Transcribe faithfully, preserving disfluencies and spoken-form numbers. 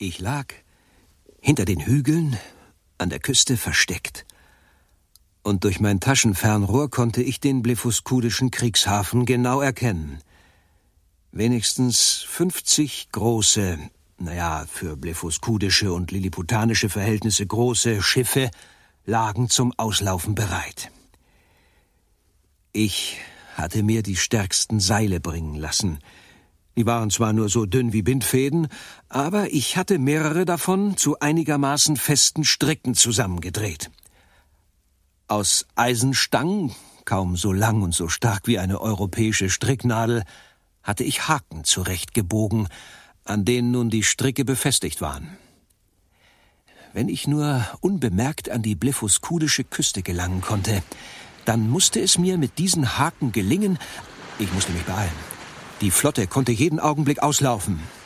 Ich lag hinter den Hügeln an der Küste versteckt. Und durch mein Taschenfernrohr konnte ich den blefuscudischen Kriegshafen genau erkennen. Wenigstens fünfzig große, naja, für blefuscudische und lilliputanische Verhältnisse große Schiffe lagen zum Auslaufen bereit. Ich hatte mir die stärksten Seile bringen lassen. Die waren zwar nur so dünn wie Bindfäden, aber ich hatte mehrere davon zu einigermaßen festen Stricken zusammengedreht. Aus Eisenstangen, kaum so lang und so stark wie eine europäische Stricknadel, hatte ich Haken zurechtgebogen, an denen nun die Stricke befestigt waren. Wenn ich nur unbemerkt an die blefuscudische Küste gelangen konnte, dann musste es mir mit diesen Haken gelingen. Ich musste mich beeilen. Die Flotte konnte jeden Augenblick auslaufen.